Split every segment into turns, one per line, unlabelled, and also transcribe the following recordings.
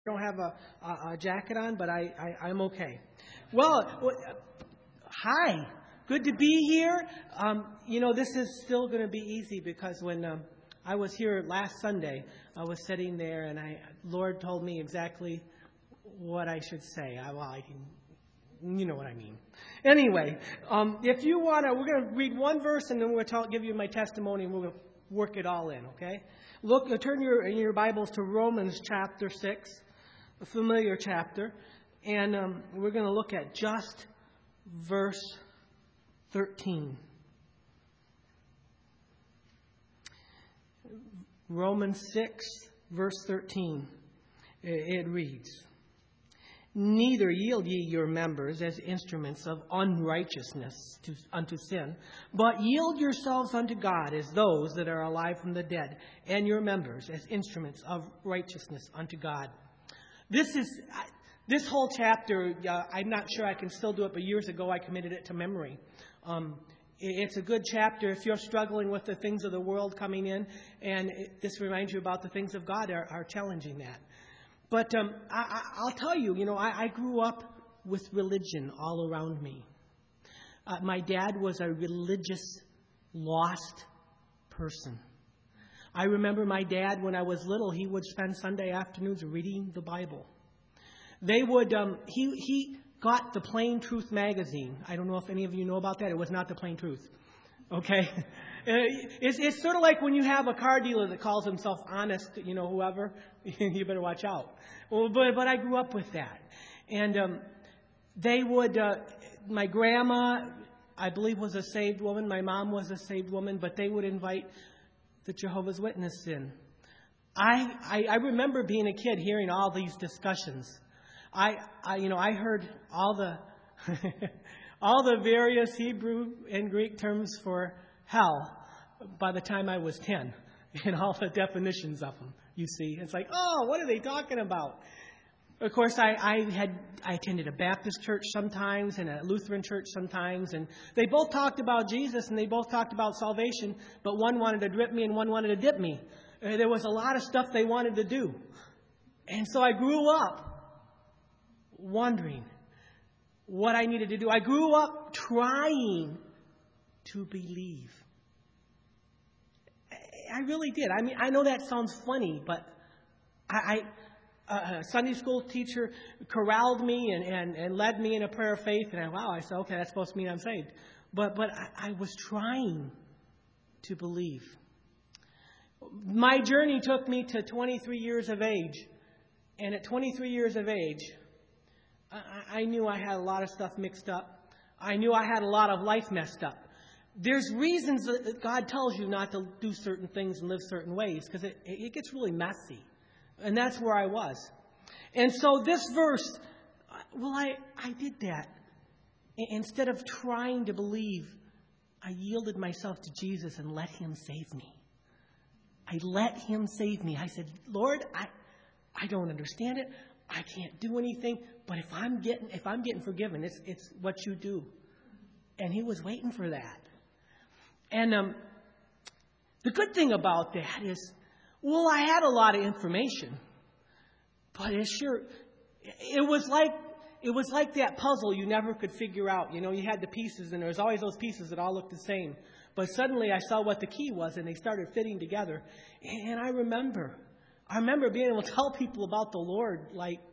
I don't have a jacket on, but I'm okay. Well, hi. Good to be here. This is still going to be easy because when I was here last Sunday, I was sitting there and Lord told me exactly what I should say. You know what I mean. Anyway, if you want to, we're going to read one verse and then we're going to give you my testimony and we're going to work it all in, okay? Turn your Bibles to Romans chapter 6. A familiar chapter, and we're going to look at just verse 13. Romans 6, verse 13. It reads, "Neither yield ye your members as instruments of unrighteousness unto sin, but yield yourselves unto God as those that are alive from the dead, and your members as instruments of righteousness unto God." This whole chapter, I'm not sure I can still do it, but years ago I committed it to memory. It's a good chapter if you're struggling with the things of the world coming in, and this reminds you about the things of God are challenging that. But I'll tell you, I grew up with religion all around me. My dad was a religious, lost person. I remember my dad, when I was little, he would spend Sunday afternoons reading the Bible. He got the Plain Truth magazine. I don't know if any of you know about that. It was not the Plain Truth. Okay? It's sort of like when you have a car dealer that calls himself Honest, whoever, you better watch out. Well, but I grew up with that. And my grandma, I believe, was a saved woman. My mom was a saved woman, but they would invite the Jehovah's Witness in. I remember being a kid hearing all these discussions. I heard all the all the various Hebrew and Greek terms for hell by the time I was 10, and all the definitions of them. You see, it's like, oh, what are they talking about? Of course, I attended a Baptist church sometimes and a Lutheran church sometimes, and they both talked about Jesus and they both talked about salvation, but one wanted to drip me and one wanted to dip me. There was a lot of stuff they wanted to do. And so I grew up wondering what I needed to do. I grew up trying to believe. I really did. I mean, I know that sounds funny, but a Sunday school teacher corralled me and led me in a prayer of faith. And I said, okay, that's supposed to mean I'm saved. But I was trying to believe. My journey took me to 23 years of age. And at 23 years of age, I knew I had a lot of stuff mixed up. I knew I had a lot of life messed up. There's reasons that God tells you not to do certain things and live certain ways because it gets really messy. And that's where I was. And so this verse, I did that. Instead of trying to believe, I yielded myself to Jesus and let Him save me. I let Him save me. I said, Lord, I don't understand it. I can't do anything. But if I'm getting forgiven, it's what you do. And He was waiting for that. And the good thing about that is, I had a lot of information, but it was like that puzzle you never could figure out. You had the pieces, and there was always those pieces that all looked the same. But suddenly I saw what the key was, and they started fitting together. And I remember being able to tell people about the Lord,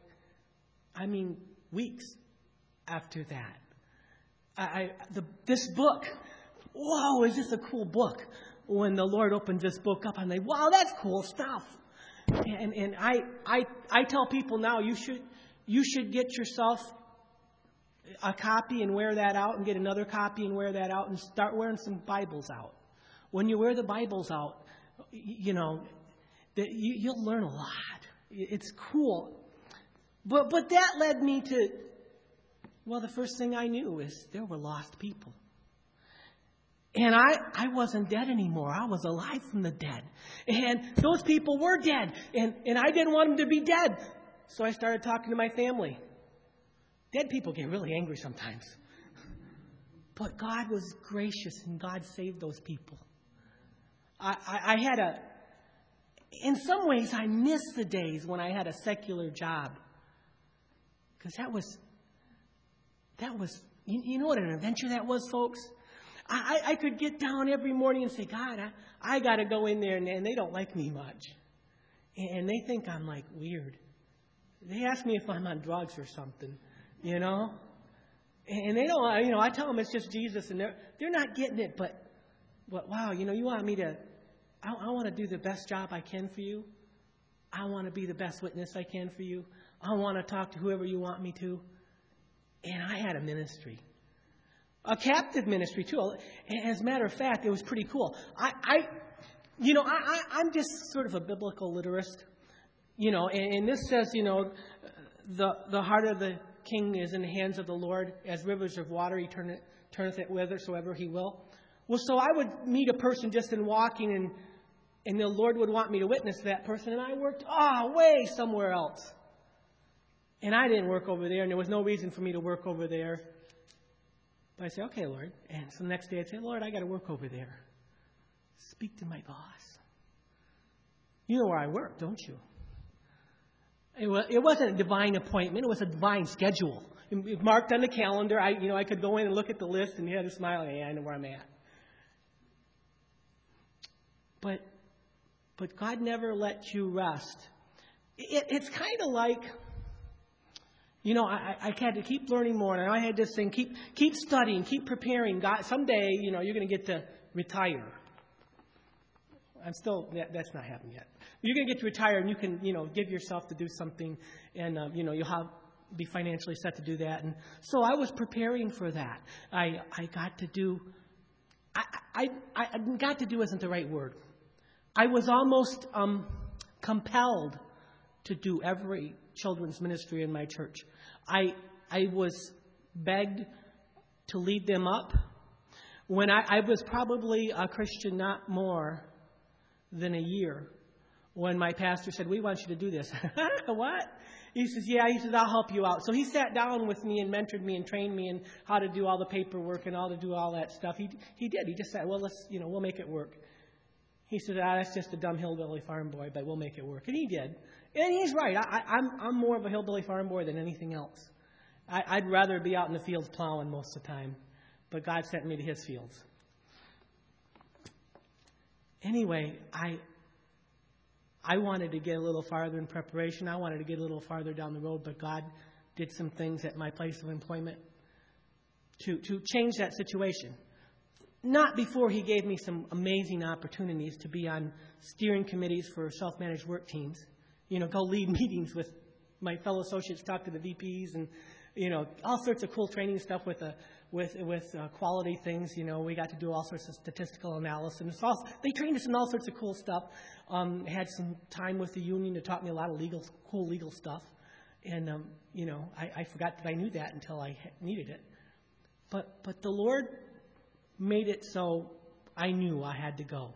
weeks after that. This book, whoa, is this a cool book? When the Lord opens this book up, I'm like, wow, that's cool stuff. And I tell people now, you should get yourself a copy and wear that out, and get another copy and wear that out, and start wearing some Bibles out. When you wear the Bibles out, you'll learn a lot. It's cool. But that led me to, the first thing I knew is there were lost people. And I wasn't dead anymore. I was alive from the dead. And those people were dead. And I didn't want them to be dead. So I started talking to my family. Dead people get really angry sometimes. But God was gracious and God saved those people. I had In some ways, I miss the days when I had a secular job. Because that was, you know what an adventure that was, folks? I could get down every morning and say, God, I got to go in there, and they don't like me much. And they think I'm like weird. They ask me if I'm on drugs or something, you know? And they don't, you know, I tell them it's just Jesus, and they're not getting it, but wow, you know, you want me to, I want to do the best job I can for you. I want to be the best witness I can for you. I want to talk to whoever you want me to. And I had a ministry. A captive ministry, too. As a matter of fact, it was pretty cool. I'm just sort of a biblical literist. You know, and this says, you know, the heart of the king is in the hands of the Lord. As rivers of water, he turneth it whithersoever he will. Well, so I would meet a person just in walking, and the Lord would want me to witness to that person, and I worked way somewhere else. And I didn't work over there, and there was no reason for me to work over there. But I say, okay, Lord. And so the next day I'd say, Lord, I got to work over there. Speak to my boss. You know where I work, don't you? It wasn't a divine appointment. It was a divine schedule. It marked on the calendar. I could go in and look at the list, and he had a smile. Yeah, I know where I'm at. But God never let you rest. It's kind of like, you know, I had to keep learning more, and I had this thing, keep studying, keep preparing. God, someday, you know, you're going to get to retire. That's not happened yet. You're going to get to retire, and you can, you know, give yourself to do something, and, you know, you'll be financially set to do that. And so I was preparing for that. I got to do, I got to do isn't the right word. I was almost compelled to do every children's ministry in my church. I was begged to lead them up. When I was probably a Christian not more than a year, when my pastor said, we want you to do this. What? He says, yeah. He says, I'll help you out. So he sat down with me and mentored me and trained me in how to do all the paperwork and how to do all that stuff. He did. He just said, well, we'll make it work. He said, that's just a dumb hillbilly farm boy, but we'll make it work. And he did. And he's right. I'm more of a hillbilly farm boy than anything else. I'd rather be out in the fields plowing most of the time. But God sent me to his fields. Anyway, I wanted to get a little farther in preparation. I wanted to get a little farther down the road, but God did some things at my place of employment to change that situation. Not before he gave me some amazing opportunities to be on steering committees for self-managed work teams. You know, go lead meetings with my fellow associates, talk to the VPs, and, you know, all sorts of cool training stuff with quality things. You know, we got to do all sorts of statistical analysis. They trained us in all sorts of cool stuff. Had some time with the union to taught me a lot of cool legal stuff. And, you know, I forgot that I knew that until I needed it. But the Lord made it so I knew I had to go.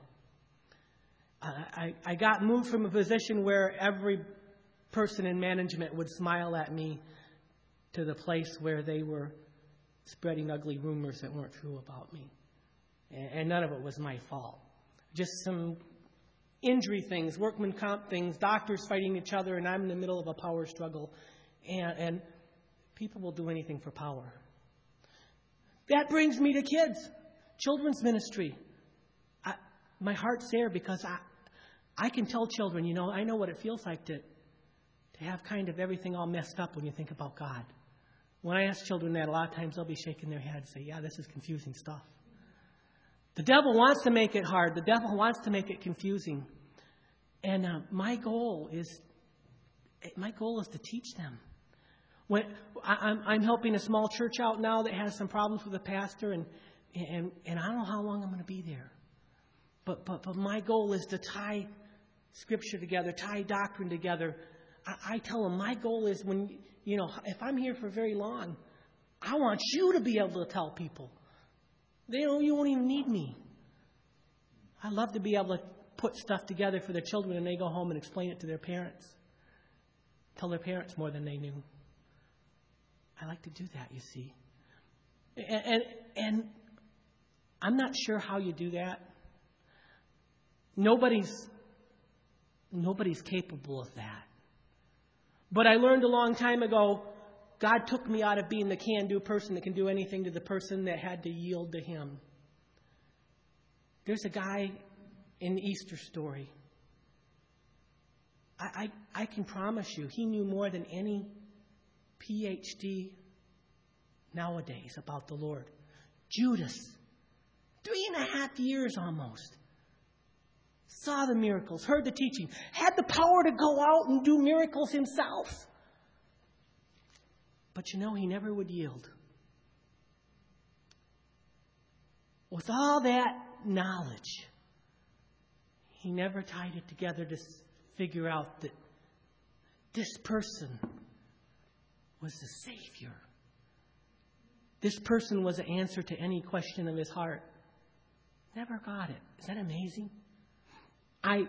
I got moved from a position where every person in management would smile at me to the place where they were spreading ugly rumors that weren't true about me. And none of it was my fault. Just some injury things, workman comp things, doctors fighting each other, and I'm in the middle of a power struggle. And people will do anything for power. That brings me to kids. Children's ministry. My heart's there because I can tell children, you know, I know what it feels like to have kind of everything all messed up when you think about God. When I ask children that, a lot of times they'll be shaking their head and say, yeah, this is confusing stuff. The devil wants to make it hard. The devil wants to make it confusing. And my goal is to teach them. When I'm helping a small church out now that has some problems with the pastor, and I don't know how long I'm going to be there. But my goal is to tie Scripture together, tie doctrine together. I tell them my goal is if I'm here for very long, I want you to be able to tell people. You won't even need me. I love to be able to put stuff together for the children and they go home and explain it to their parents. Tell their parents more than they knew. I like to do that, you see. And I'm not sure how you do that. Nobody's Nobody's capable of that. But I learned a long time ago, God took me out of being the can-do person that can do anything to the person that had to yield to Him. There's a guy in the Easter story. I can promise you, he knew more than any PhD nowadays about the Lord. Judas, 3.5 years almost. Saw the miracles, heard the teaching, had the power to go out and do miracles himself. But he never would yield. With all that knowledge, he never tied it together to figure out that this person was the Savior. This person was the answer to any question of his heart. Never got it. Is that amazing? I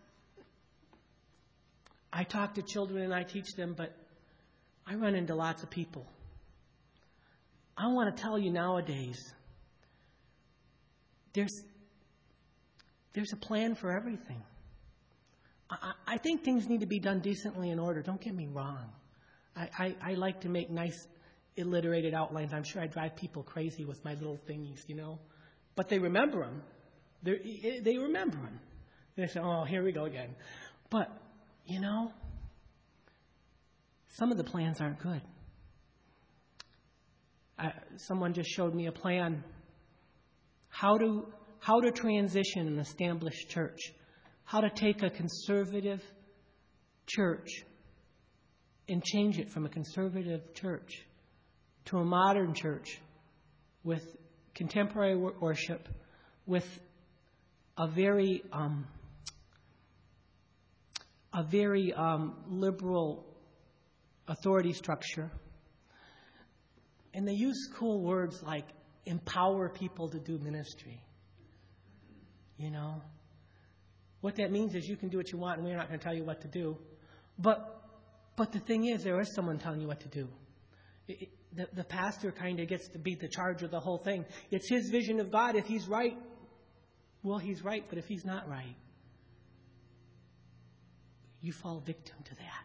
talk to children and I teach them, but I run into lots of people. I want to tell you nowadays, there's a plan for everything. I think things need to be done decently in order. Don't get me wrong. I like to make nice, alliterated outlines. I'm sure I drive people crazy with my little thingies, But they remember them. They remember them. They say, oh, here we go again. But, some of the plans aren't good. Someone just showed me a plan. How to transition an established church. How to take a conservative church and change it from a conservative church to a modern church with contemporary worship, with a very liberal authority structure. And they use cool words like empower people to do ministry. What that means is you can do what you want and we're not going to tell you what to do. But the thing is, there is someone telling you what to do. The pastor kind of gets to be the charge of the whole thing. It's his vision of God. If he's right, well, he's right. But if he's not right, you fall victim to that.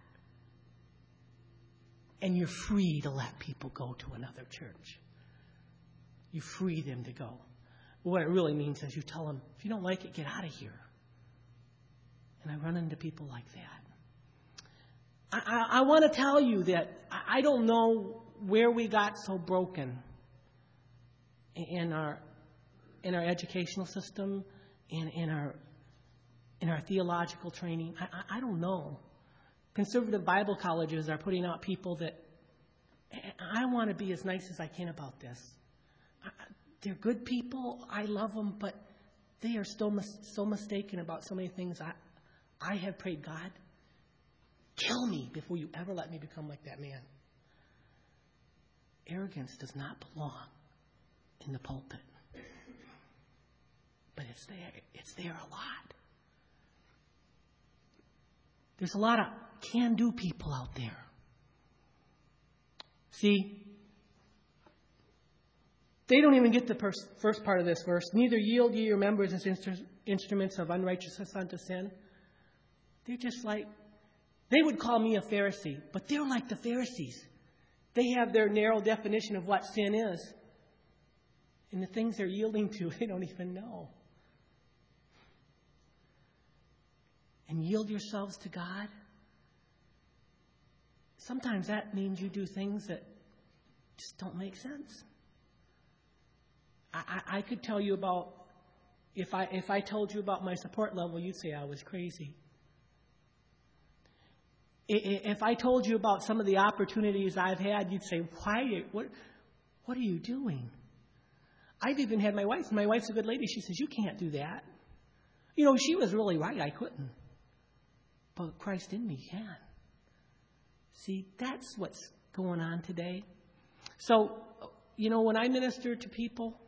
And you're free to let people go to another church. You free them to go. What it really means is you tell them, if you don't like it, get out of here. And I run into people like that. I want to tell you that I don't know where we got so broken in our educational system, in our theological training. I don't know. Conservative Bible colleges are putting out people that I want to be as nice as I can about this. They're good people. I love them, but they are still so mistaken about so many things. I have prayed, God, kill me before you ever let me become like that man. Arrogance does not belong in the pulpit. But it's there. It's there a lot. There's a lot of can-do people out there. See, they don't even get the first part of this verse. Neither yield ye your members as instruments of unrighteousness unto sin. They're just like, they would call me a Pharisee, but they're like the Pharisees. They have their narrow definition of what sin is. And the things they're yielding to, they don't even know. And yield yourselves to God. Sometimes that means you do things that just don't make sense. I could tell you about, if I told you about my support level, you'd say I was crazy. If I told you about some of the opportunities I've had, you'd say, what are you doing? I've even had my wife's a good lady, she says, you can't do that. She was really right, I couldn't. But Christ in me can. See, that's what's going on today. So, when I minister to people,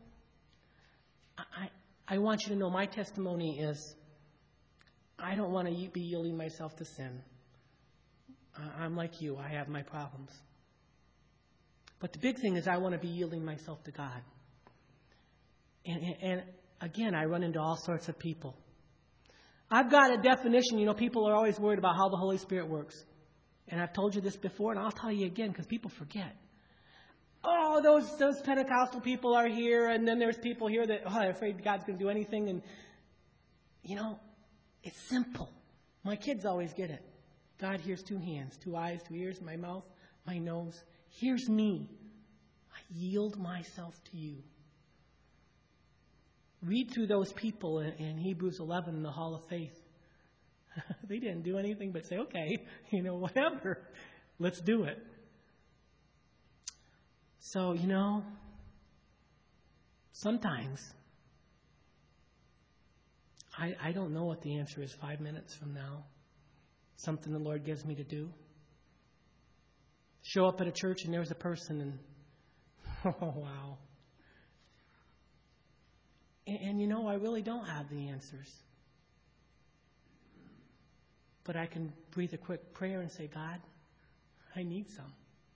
I want you to know my testimony is I don't want to be yielding myself to sin. I'm like you. I have my problems. But the big thing is I want to be yielding myself to God. And again, I run into all sorts of people. I've got a definition. People are always worried about how the Holy Spirit works. And I've told you this before, and I'll tell you again because people forget. Oh, those Pentecostal people are here, and then there's people here that are afraid God's going to do anything. And, it's simple. My kids always get it. God hears 2 hands, 2 eyes, 2 ears, my mouth, my nose. Here's me. I yield myself to you. Read through those people in Hebrews 11 in the Hall of Faith. They didn't do anything but say, okay, whatever. Let's do it. So, sometimes I don't know what the answer is 5 minutes from now. Something the Lord gives me to do. Show up at a church and there's a person and, oh, wow. And I really don't have the answers. But I can breathe a quick prayer and say, God, I need some.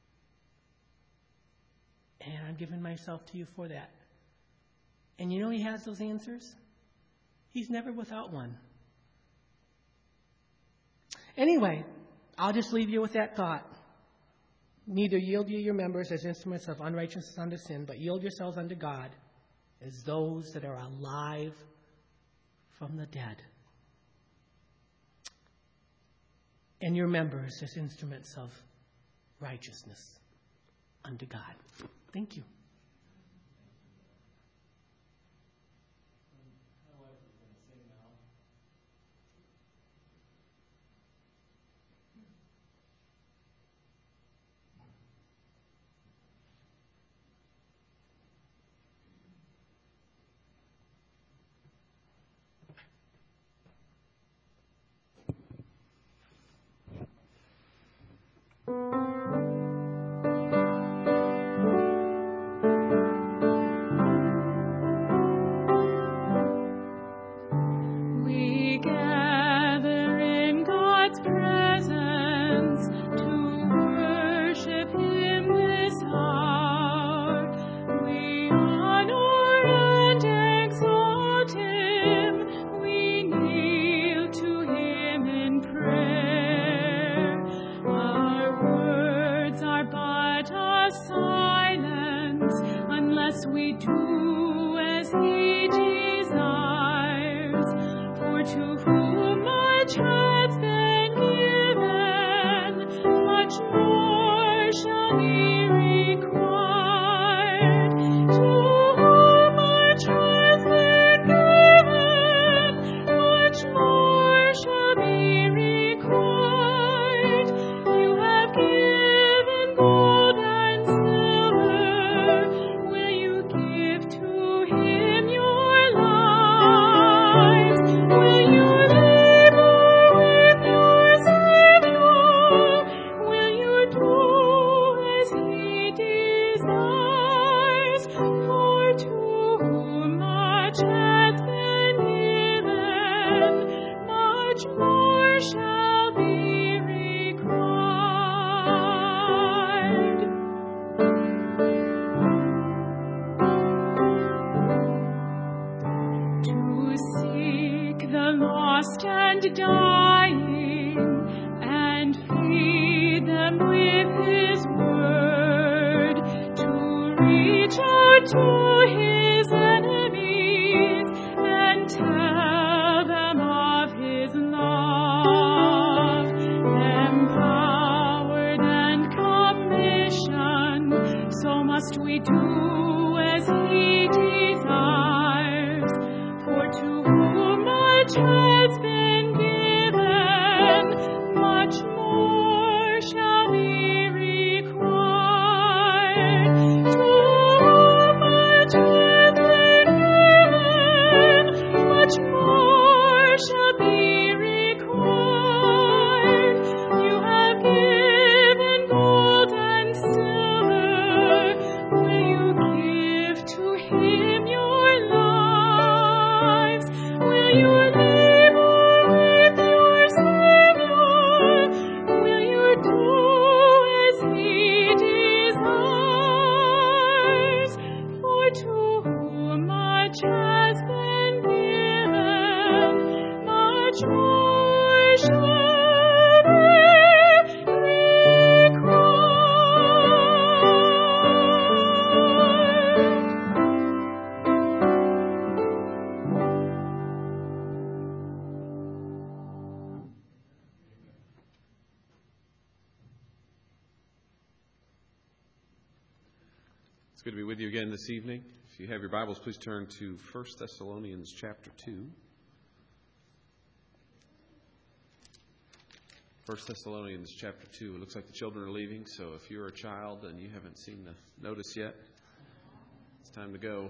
And I'm giving myself to you for that. And He has those answers. He's never without one. Anyway, I'll just leave you with that thought. Neither yield you your members as instruments of unrighteousness unto sin, but yield yourselves unto God as those that are alive from the dead. And your members as instruments of righteousness unto God. Thank you.
Will you give to him? It's good to be with you again this evening. If you have your Bibles, please turn to 1 Thessalonians chapter 2. 1 Thessalonians chapter 2. It looks like the children are leaving, so if you're a child and you haven't seen the notice yet, it's time to go.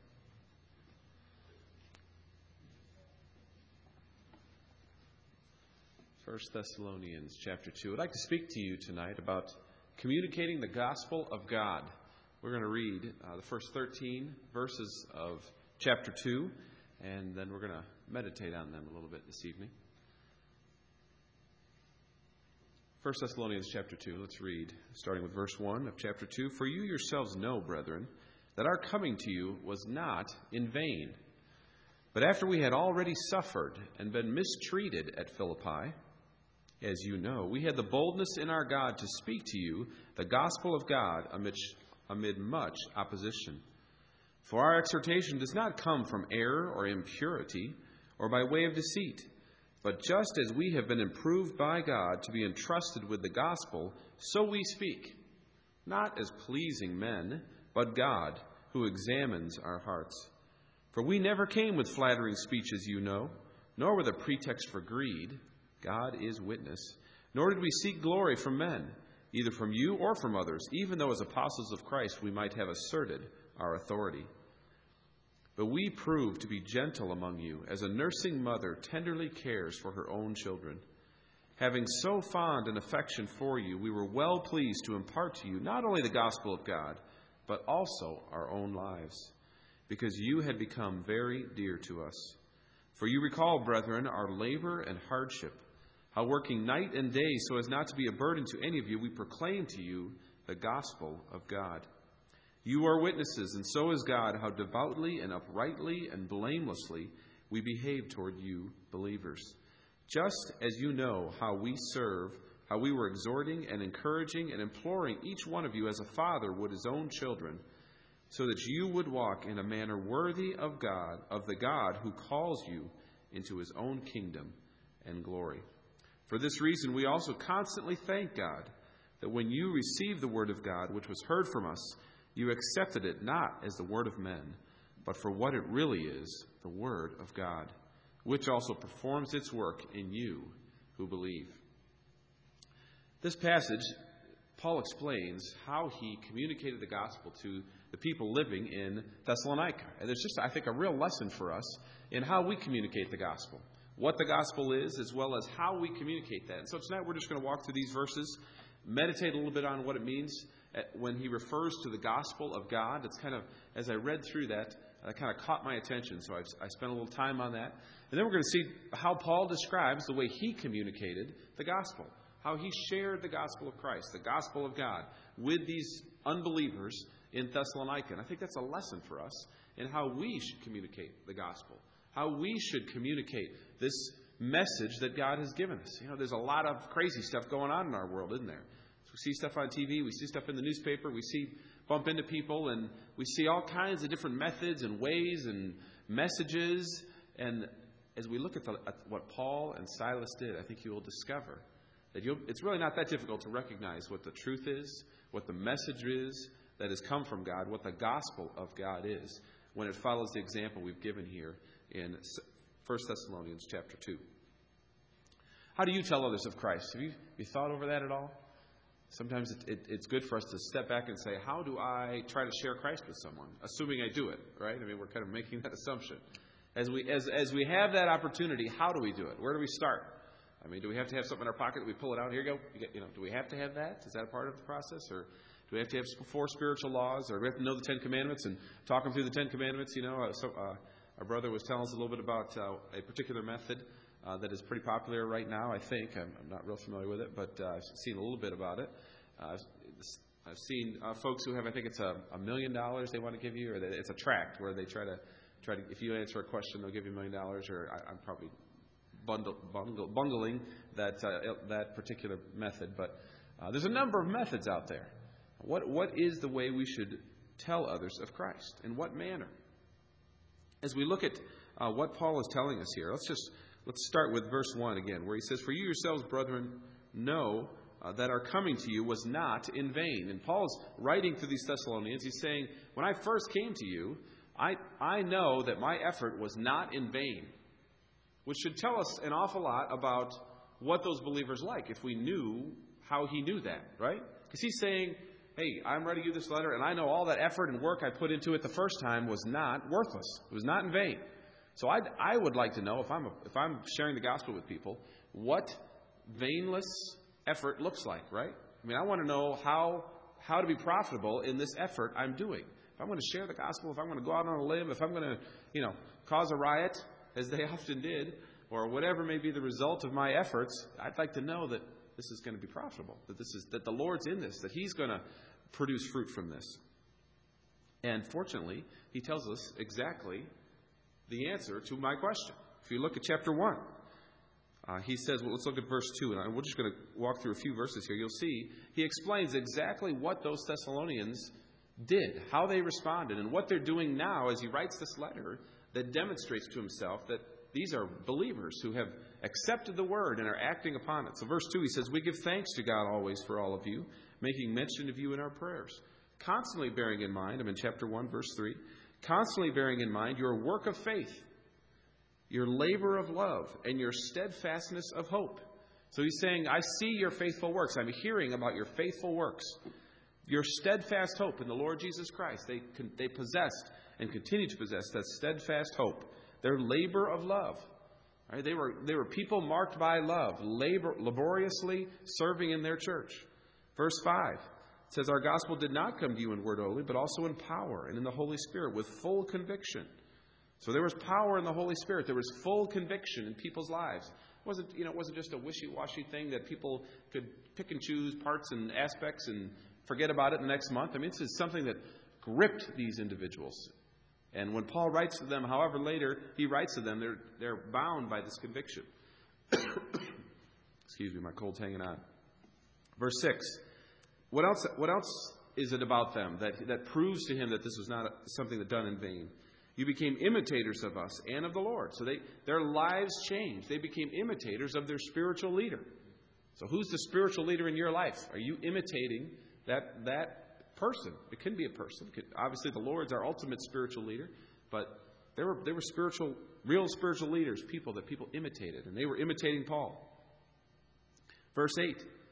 First Thessalonians chapter 2. I'd like to speak to you tonight about communicating the gospel of God. We're going to read the first 13 verses of chapter 2, and then we're going to meditate on them a little bit this evening. 1 Thessalonians chapter 2, let's read, starting with verse 1 of chapter 2. For you yourselves know, brethren, that our coming to you was not in vain. But after we had already suffered and been mistreated at Philippi, as you know, we had the boldness in our God to speak to you the gospel of God amid much opposition. For our exhortation does not come from error or impurity or by way of deceit, but just as we have been improved by God to be entrusted with the gospel, so we speak, not as pleasing men, but God, who examines our hearts. For we never came with flattering speech, as you know, nor with a pretext for greed, God is witness, nor did we seek glory from men, either from you or from others, even though as apostles of Christ we might have asserted our authority. But we proved to be gentle among you, as a nursing mother tenderly cares for her own children. Having so fond an affection for you, we were well pleased to impart to you not only the gospel of God, but also our own lives, because you had become very dear to us. For you recall, brethren, our labor and hardship, how working night and day so as not to be a burden to any of you, we proclaim to you the gospel of God. You are witnesses, and so is God, how devoutly and uprightly and blamelessly we behave toward you believers. Just as you know how we serve, how we were exhorting and encouraging and imploring each one of you as a father would his own children, so that you would walk in a manner worthy of God, of the God who calls you into his own kingdom and glory. For this reason, we also constantly thank God that when you received the word of God, which was heard from us, you accepted it not as the word of men, but for what it really is, the word of God, which also performs its work in you who believe. This passage, Paul explains how he communicated the gospel to the people living in Thessalonica. And there's just, I think, a real lesson for us in how we communicate the gospel. What the gospel is, as well as how we communicate that. And so tonight we're just going to walk through these verses, meditate a little bit on what it means when he refers to the gospel of God. It's kind of, as I read through that, that kind of caught my attention, so I spent a little time on that. And then we're going to see how Paul describes the way he communicated the gospel, how he shared the gospel of Christ, the gospel of God, with these unbelievers in Thessalonica. And I think that's a lesson for us in how we should communicate the gospel, how we should communicate this message that God has given us. You know, there's a lot of crazy stuff going on in our world, isn't there? So we see stuff on TV, we see stuff in the newspaper, we bump into people, and we see all kinds of different methods and ways and messages. And as we look at what Paul and Silas did, I think you will discover that it's really not that difficult to recognize what the truth is, what the message is that has come from God, what the gospel of God is, when it follows the example we've given here in 1 Thessalonians chapter 2. How do you tell others of Christ? Have you thought over that at all? Sometimes it's good for us to step back and say, how do I try to share Christ with someone? Assuming I do it, right? I mean, we're kind of making that assumption. As we have that opportunity, how do we do it? Where do we start? I mean, do we have to have something in our pocket that we pull it out? Here you go. Do we have to have that? Is that a part of the process? Or do we have to have 4 spiritual laws? Or do we have to know the 10 Commandments and talk them through the 10 Commandments? Our brother was telling us a little bit about a particular method that is pretty popular right now, I think. I'm not real familiar with it, but I've seen a little bit about it. I've seen folks who have, I think it's $1 million they want to give you, or it's a tract where they try to, if you answer a question, they'll give you $1 million, or I'm probably bungling that particular method. But there's a number of methods out there. What is the way we should tell others of Christ? In what manner? As we look at what Paul is telling us here, let's start with verse 1 again, where he says, For you yourselves, brethren, know that are coming to you was not in vain. And Paul's writing to these Thessalonians. He's saying, when I first came to you, I know that my effort was not in vain, which should tell us an awful lot about what those believers like if we knew how he knew that, right? Because he's saying, hey, I'm writing you this letter, and I know all that effort and work I put into it the first time was not worthless. It was not in vain. So I would like to know, if I'm sharing the gospel with people, what vainless effort looks like, right? I mean, I want to know how to be profitable in this effort I'm doing. If I'm going to share the gospel, if I'm going to go out on a limb, if I'm going to, cause a riot, as they often did, or whatever may be the result of my efforts, I'd like to know that this is going to be profitable, that the Lord's in this, that He's going to produce fruit from this. And fortunately, He tells us exactly the answer to my question. If you look at chapter 1, he says, well, let's look at verse 2, and we're just going to walk through a few verses here. You'll see he explains exactly what those Thessalonians did, how they responded, and what they're doing now as he writes this letter that demonstrates to himself that these are believers who have accepted the word and are acting upon it. So verse 2, he says, we give thanks to God always for all of you, making mention of you in our prayers, constantly bearing in mind, I'm in chapter 1, verse 3, constantly bearing in mind your work of faith, your labor of love, and your steadfastness of hope. So he's saying, I see your faithful works. I'm hearing about your faithful works. Your steadfast hope in the Lord Jesus Christ. They possessed and continue to possess that steadfast hope. Their labor of love. Right? They were people marked by love, laboriously serving in their church. Verse 5 says, our gospel did not come to you in word only, but also in power and in the Holy Spirit with full conviction. So there was power in the Holy Spirit. There was full conviction in people's lives. It wasn't just a wishy-washy thing that people could pick and choose parts and aspects and forget about it the next month. I mean, this is something that gripped these individuals. And when Paul writes to them, however later he writes to them, they're bound by this conviction. Excuse me, my cold's hanging on. Verse 6. What else is it about them that proves to him that this was not something that done in vain? You became imitators of us and of the Lord. So their lives changed. They became imitators of their spiritual leader. So who's the spiritual leader in your life? Are you imitating that person? It can be a person. Obviously, the Lord's our ultimate spiritual leader, but they were real spiritual leaders, people that people imitated, and they were imitating Paul. Verse 8.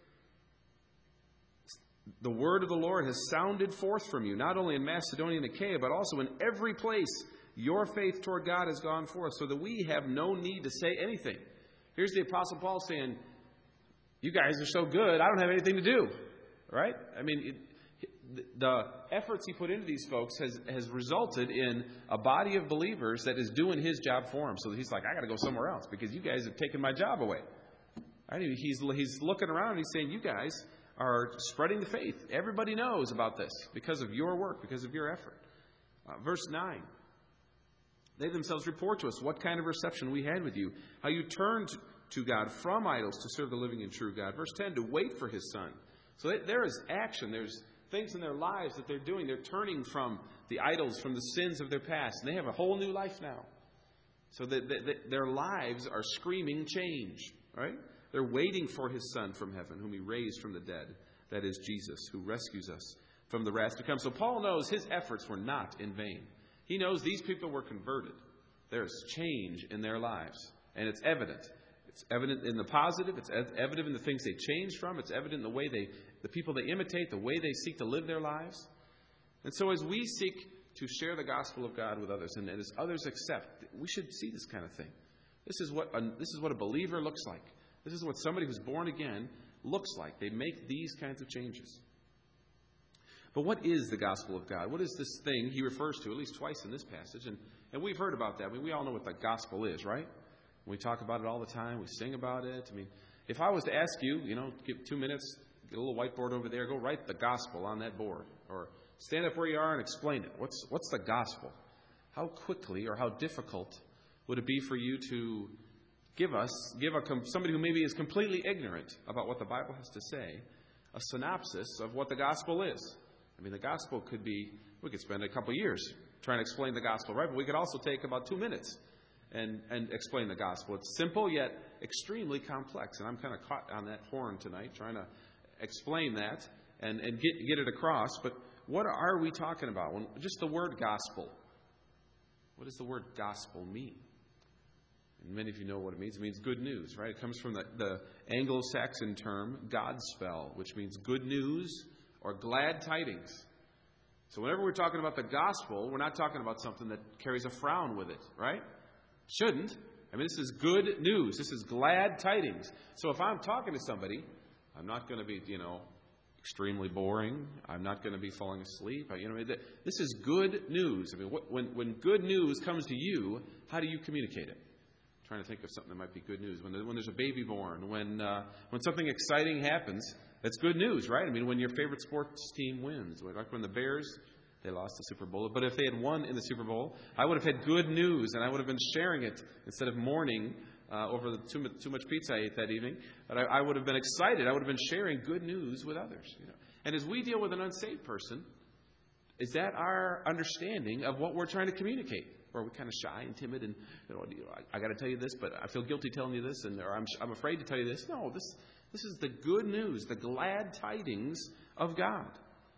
The word of the Lord has sounded forth from you, not only in Macedonia and Achaia, but also in every place. Your faith toward God has gone forth, so that we have no need to say anything. Here's the Apostle Paul saying, you guys are so good, I don't have anything to do. Right? I mean, the efforts he put into these folks has resulted in a body of believers that is doing his job for him. So he's like, I got to go somewhere else because you guys have taken my job away. Right? He's looking around and he's saying, you guys are spreading the faith. Everybody knows about this because of your work, because of your effort. Verse 9. They themselves report to us what kind of reception we had with you, how you turned to God from idols to serve the living and true God. Verse 10, to wait for His Son. So there is action. There's things in their lives that they're doing. They're turning from the idols, from the sins of their past. And they have a whole new life now. So their lives are screaming change. Right? They're waiting for His Son from heaven, whom He raised from the dead. That is Jesus, who rescues us from the wrath to come. So Paul knows his efforts were not in vain. He knows these people were converted. There is change in their lives. And it's evident. It's evident in the positive. It's evident in the things they changed from. It's evident in the way the people they imitate, the way they seek to live their lives. And so as we seek to share the gospel of God with others, and as others accept, we should see this kind of thing. This is what a believer looks like. This is what somebody who's born again looks like. They make these kinds of changes. But what is the gospel of God? What is this thing he refers to at least twice in this passage? And we've heard about that. I mean, we all know what the gospel is, right? We talk about it all the time. We sing about it. I mean, if I was to ask you, give 2 minutes, get a little whiteboard over there, go write the gospel on that board. Or stand up where you are and explain it. What's the gospel? How quickly or how difficult would it be for you to give somebody who maybe is completely ignorant about what the Bible has to say, a synopsis of what the gospel is? I mean, the gospel could be, we could spend a couple years trying to explain the gospel, right? But we could also take about 2 minutes and explain the gospel. It's simple yet extremely complex. And I'm kind of caught on that horn tonight, trying to explain that and get it across. But what are we talking about? When just the word gospel. What does the word gospel mean? And many of you know what it means. It means good news, right? It comes from the Anglo-Saxon term Godspell, which means good news or glad tidings. So whenever we're talking about the gospel, we're not talking about something that carries a frown with it, right? Shouldn't. I mean, this is good news. This is glad tidings. So if I'm talking to somebody, I'm not going to be, extremely boring. I'm not going to be falling asleep. This is good news. I mean, when good news comes to you, how do you communicate it? I'm trying to think of something that might be good news. When there's a baby born, when something exciting happens, that's good news, right? I mean, when your favorite sports team wins, like when the Bears, they lost the Super Bowl. But if they had won in the Super Bowl, I would have had good news, and I would have been sharing it instead of mourning over the too much pizza I ate that evening. But I would have been excited. I would have been sharing good news with others. And as we deal with an unsaved person, is that our understanding of what we're trying to communicate? Or are we kind of shy and timid and, I got to tell you this, but I feel guilty telling you this, or I'm afraid to tell you this? No, this is the good news, the glad tidings of God.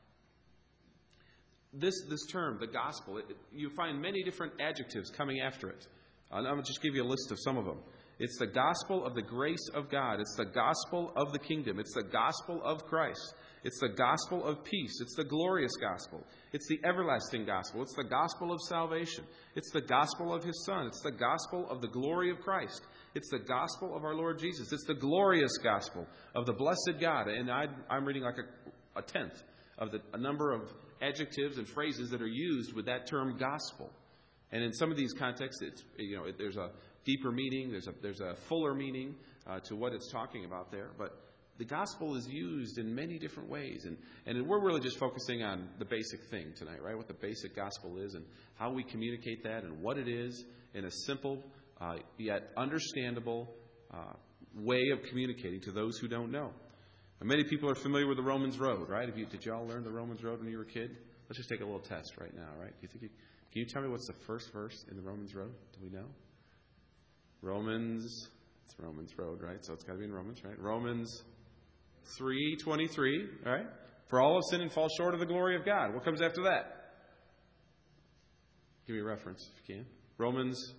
This term, the gospel, you find many different adjectives coming after it. I'm going to just give you a list of some of them. It's the gospel of the grace of God. It's the gospel of the kingdom. It's the gospel of Christ. It's the gospel of peace. It's the glorious gospel. It's the everlasting gospel. It's the gospel of salvation. It's the gospel of His Son. It's the gospel of the glory of Christ. It's the gospel of our Lord Jesus. It's the glorious gospel of the blessed God. And I'm reading like a tenth of a number of adjectives and phrases that are used with that term gospel. And in some of these contexts, there's a deeper meaning, there's a fuller meaning to what it's talking about there. But the gospel is used in many different ways. And we're really just focusing on the basic thing tonight, right? What the basic gospel is and how we communicate that and what it is in a simple yet understandable way of communicating to those who don't know. And many people are familiar with the Romans Road, right? Did you all learn the Romans Road when you were a kid? Let's just take a little test right now, right? Can you tell me what's the first verse in the Romans Road? Do we know? It's Romans Road, right? So it's got to be in Romans, right? Romans 3:23, right? For all have sinned and fall short of the glory of God. What comes after that? Give me a reference if you can. Romans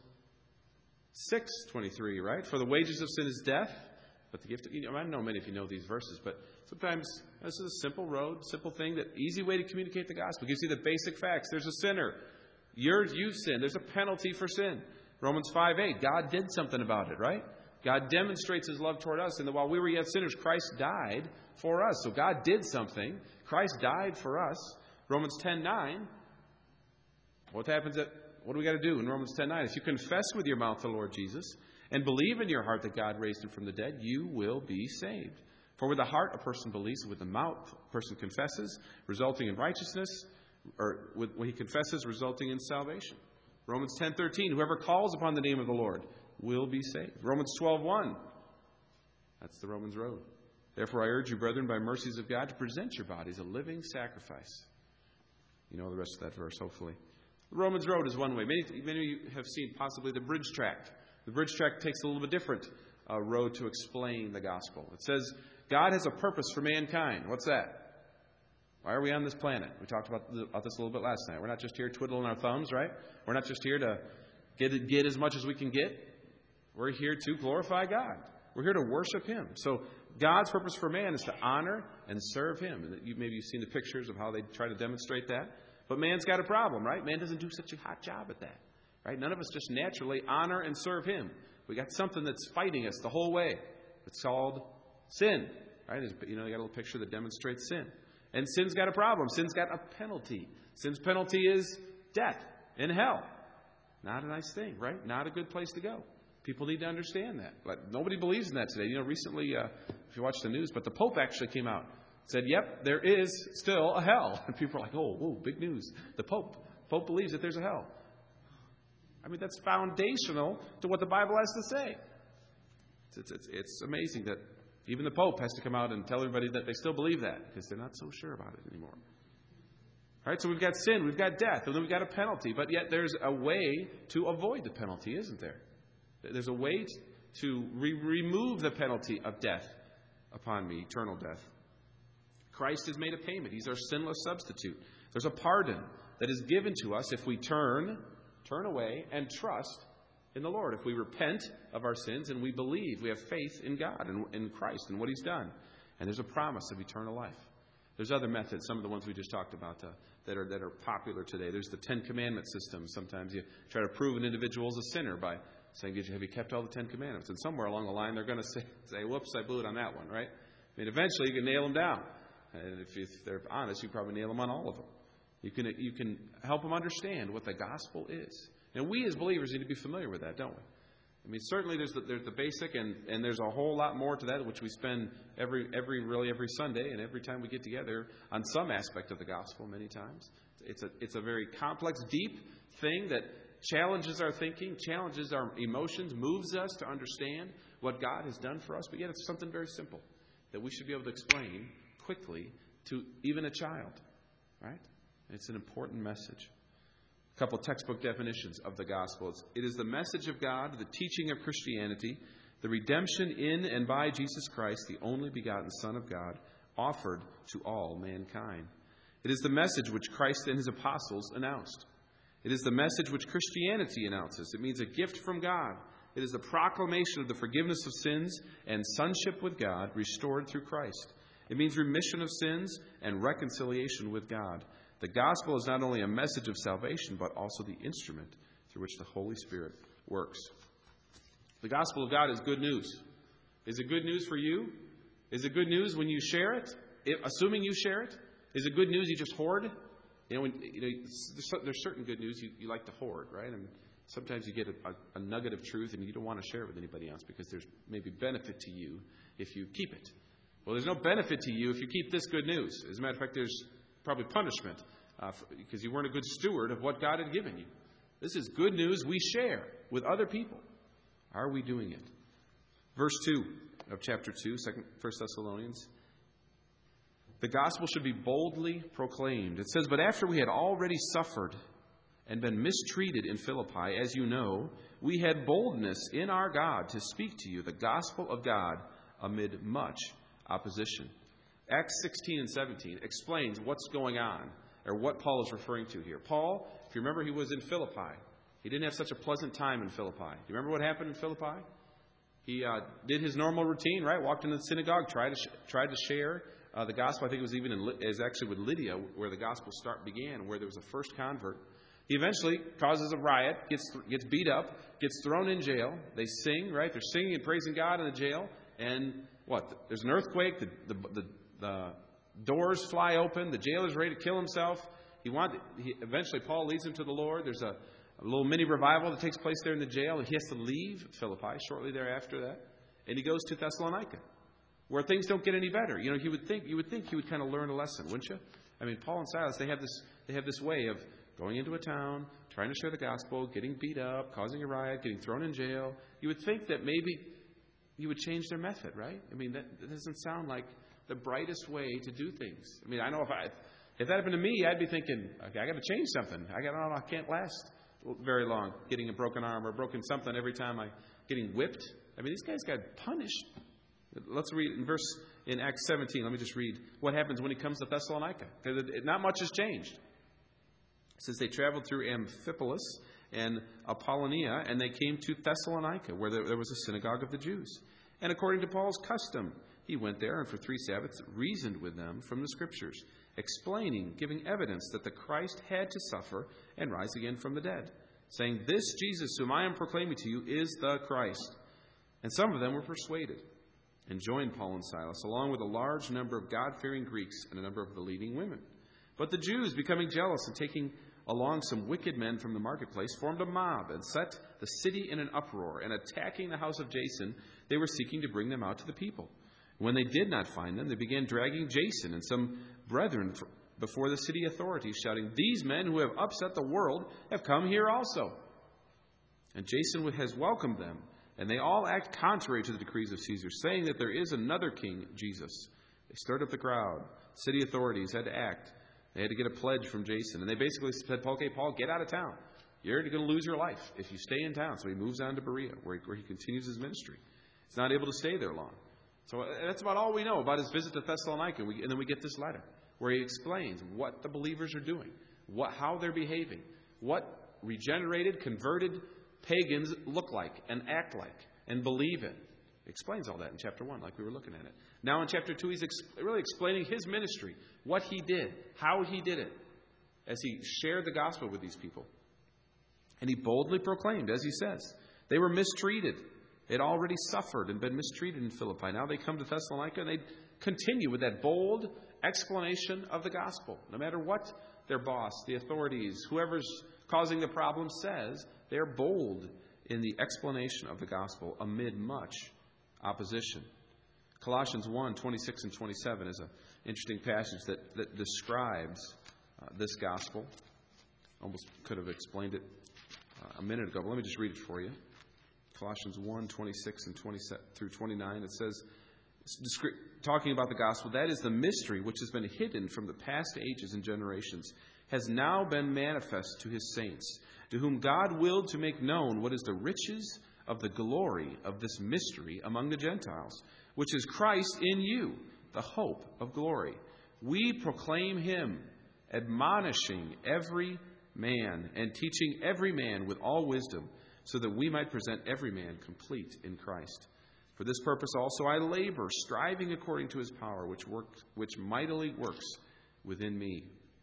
6:23, right? For the wages of sin is death, but the gift of... I know many of you know these verses, but sometimes this is a simple road, simple thing, that easy way to communicate the gospel. Gives you the basic facts. There's a sinner. You've sinned. There's a penalty for sin. Romans 5:8, God did something about it, right? God demonstrates His love toward us, and that while we were yet sinners, Christ died for us. So God did something. Christ died for us. Romans 10:9, what do we got to do in Romans 10:9? If you confess with your mouth the Lord Jesus and believe in your heart that God raised Him from the dead, you will be saved. For with the heart a person believes, and with the mouth a person confesses, resulting in righteousness, or when he confesses, resulting in salvation. Romans 10:13, whoever calls upon the name of the Lord will be saved. Romans 12:1, that's the Romans Road. Therefore I urge you, brethren, by mercies of God, to present your bodies a living sacrifice. You know the rest of that verse, hopefully. The Romans Road is one way. Many of you have seen possibly the bridge tract. The bridge tract takes a little bit different road to explain the gospel. It says, God has a purpose for mankind. What's that? Why are we on this planet? We talked about this a little bit last night. We're not just here twiddling our thumbs, right? We're not just here to get as much as we can get. We're here to glorify God. We're here to worship Him. So God's purpose for man is to honor and serve Him. And maybe you've seen the pictures of how they try to demonstrate that. But man's got a problem, right? Man doesn't do such a hot job at that, right? None of us just naturally honor and serve Him. We got something that's fighting us the whole way. It's called sin, right? You got a little picture that demonstrates sin. And sin's got a problem. Sin's got a penalty. Sin's penalty is death in hell. Not a nice thing, right? Not a good place to go. People need to understand that. But nobody believes in that today. Recently, if you watch the news, but the Pope actually came out and said, yep, there is still a hell. And people are like, oh, whoa, big news. The Pope believes that there's a hell. I mean, that's foundational to what the Bible has to say. It's amazing that even the Pope has to come out and tell everybody that they still believe that, because they're not so sure about it anymore. All right, so we've got sin, we've got death, and then we've got a penalty. But yet there's a way to avoid the penalty, isn't there? There's a way to remove the penalty of death upon me, eternal death. Christ has made a payment. He's our sinless substitute. There's a pardon that is given to us if we turn away and trust in the Lord. If we repent of our sins and we believe, we have faith in God and in Christ and what He's done. And there's a promise of eternal life. There's other methods, some of the ones we just talked about that are popular today. There's the Ten Commandment system. Sometimes you try to prove an individual is a sinner by saying, have you kept all the Ten Commandments? And somewhere along the line, they're going to say, whoops, I blew it on that one, right? I mean, eventually you can nail them down. And if they're honest, you probably nail them on all of them. You can help them understand what the gospel is. And we as believers need to be familiar with that, don't we? I mean, certainly there's the basic, and there's a whole lot more to that, which we spend every Sunday and every time we get together on some aspect of the gospel many times. It's a very complex, deep thing that challenges our thinking, challenges our emotions, moves us to understand what God has done for us. But yet it's something very simple that we should be able to explain quickly to even a child, right? It's an important message. A couple textbook definitions of the gospel. It is the message of God, the teaching of Christianity, the redemption in and by Jesus Christ, the only begotten Son of God, offered to all mankind. It is the message which Christ and His apostles announced. It is the message which Christianity announces. It means a gift from God. It is the proclamation of the forgiveness of sins and sonship with God restored through Christ. It means remission of sins and reconciliation with God. The gospel is not only a message of salvation, but also the instrument through which the Holy Spirit works. The gospel of God is good news. Is it good news for you? Is it good news when you share it? Assuming you share it? Is it good news you just hoard? There's certain good news you like to hoard, right? And sometimes you get a nugget of truth and you don't want to share it with anybody else because there's maybe benefit to you if you keep it. Well, there's no benefit to you if you keep this good news. As a matter of fact, there's probably punishment because you weren't a good steward of what God had given you. This is good news we share with other people. Are we doing it? Verse 2 of chapter 2, 1 Thessalonians. The gospel should be boldly proclaimed. It says, but after we had already suffered and been mistreated in Philippi, as you know, we had boldness in our God to speak to you the gospel of God amid much opposition. Acts 16 and 17 explains what's going on, or what Paul is referring to here. Paul, if you remember, he was in Philippi. He didn't have such a pleasant time in Philippi. Do you remember what happened in Philippi? He did his normal routine, right? Walked into the synagogue, tried to share the gospel. I think it was even actually with Lydia where the gospel began, where there was a first convert. He eventually causes a riot, gets beat up, gets thrown in jail. They sing, right? They're singing and praising God in the jail. And what? There's an earthquake. The doors fly open. The jailer's ready to kill himself. Eventually, Paul leads him to the Lord. There's a little mini revival that takes place there in the jail. He has to leave Philippi shortly thereafter that, and he goes to Thessalonica, where things don't get any better. You would think he would kind of learn a lesson, wouldn't you? I mean, Paul and Silas, they have this way of going into a town, trying to share the gospel, getting beat up, causing a riot, getting thrown in jail. You would think that maybe you would change their method, right? I mean, that doesn't sound like the brightest way to do things. I mean, I know if that happened to me, I'd be thinking, okay, I got to change something. I can't last very long getting a broken arm or broken something every time I'm getting whipped. I mean, these guys got punished. Let's read in Acts 17. Let me just read what happens when he comes to Thessalonica. Because not much has changed. It says they traveled through Amphipolis and Apollonia, and they came to Thessalonica, where there was a synagogue of the Jews. And according to Paul's custom, he went there and for 3 Sabbaths reasoned with them from the Scriptures, explaining, giving evidence that the Christ had to suffer and rise again from the dead, saying, this Jesus whom I am proclaiming to you is the Christ. And some of them were persuaded and joined Paul and Silas, along with a large number of God-fearing Greeks and a number of the leading women. But the Jews, becoming jealous and taking along some wicked men from the marketplace, formed a mob and set the city in an uproar, and attacking the house of Jason, they were seeking to bring them out to the people. When they did not find them, they began dragging Jason and some brethren before the city authorities, shouting, these men who have upset the world have come here also. And Jason has welcomed them, and they all act contrary to the decrees of Caesar, saying that there is another king, Jesus. They stirred up the crowd. City authorities had to act. They had to get a pledge from Jason. And they basically said, okay, Paul, get out of town. You're going to lose your life if you stay in town. So he moves on to Berea, where he continues his ministry. He's not able to stay there long. So that's about all we know about his visit to Thessalonica. And then we get this letter where he explains what the believers are doing, how they're behaving, what regenerated, converted pagans look like and act like and believe in. He explains all that in chapter 1, like we were looking at it. Now in chapter 2, he's really explaining his ministry, what he did, how he did it, as he shared the gospel with these people. And he boldly proclaimed, as he says, they were mistreated. They'd already suffered and been mistreated in Philippi. Now they come to Thessalonica and they continue with that bold explanation of the gospel. No matter what their boss, the authorities, whoever's causing the problem says, they're bold in the explanation of the gospel amid much opposition. Colossians 1, 26 and 27 is an interesting passage that describes this gospel. Almost could have explained it a minute ago, but let me just read it for you. Colossians 1, 26 and 27 through 29, it says, talking about the gospel, that is the mystery which has been hidden from the past ages and generations, has now been manifest to his saints, to whom God willed to make known what is the riches of the glory of this mystery among the Gentiles, which is Christ in you, the hope of glory. We proclaim him, admonishing every man and teaching every man with all wisdom, so that we might present every man complete in Christ. For this purpose also I labor, striving according to his power, which mightily works within me.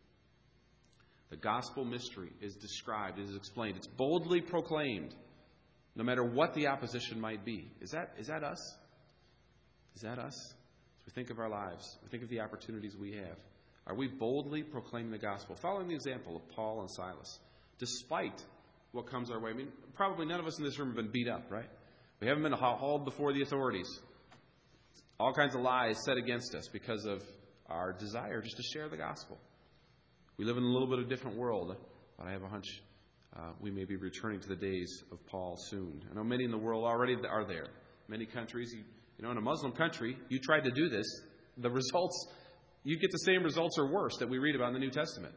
The gospel mystery is described, is explained. It's boldly proclaimed, no matter what the opposition might be. Is that us? Is that us? As we think of our lives, we think of the opportunities we have. Are we boldly proclaiming the gospel, following the example of Paul and Silas, despite what comes our way? I mean, probably none of us in this room have been beat up, right? We haven't been hauled before the authorities. All kinds of lies said against us because of our desire just to share the gospel. We live in a little bit of a different world, but I have a hunch we may be returning to the days of Paul soon. I know many in the world already are there. Many countries, in a Muslim country, you tried to do this, the results, you get the same results or worse that we read about in the New Testament.